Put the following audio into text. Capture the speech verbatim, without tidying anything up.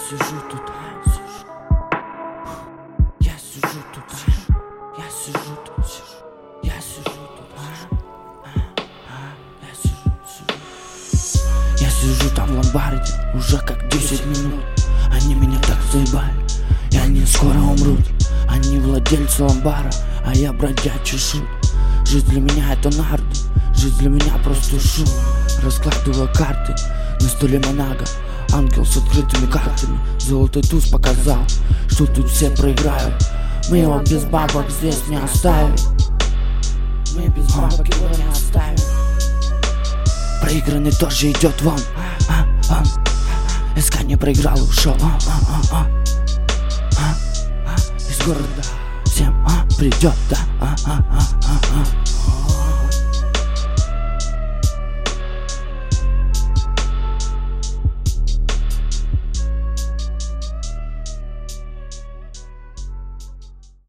сижу тут, я сижу тут, я сижу тут, я сижу тут, я сижу, сижу. Я сижу там в ломбарде уже как десять минут. Они меня так заебали, и они скоро умрут. Они владельцы ломбара, а я бродячий шут. Жизнь для меня это нарды, жизнь для меня просто шум. Раскладываю карты на столе Монага. Ангел с открытыми картами, золотой туз показал, что тут все проиграют. Мы его без бабок здесь не оставим. Мы без бабок его не оставим. Проигранный тоже идет вон. а, а, а. СК не проиграл, ушел. а, а, а, а. Из города всем а, придет, да. а, а, а, а, а.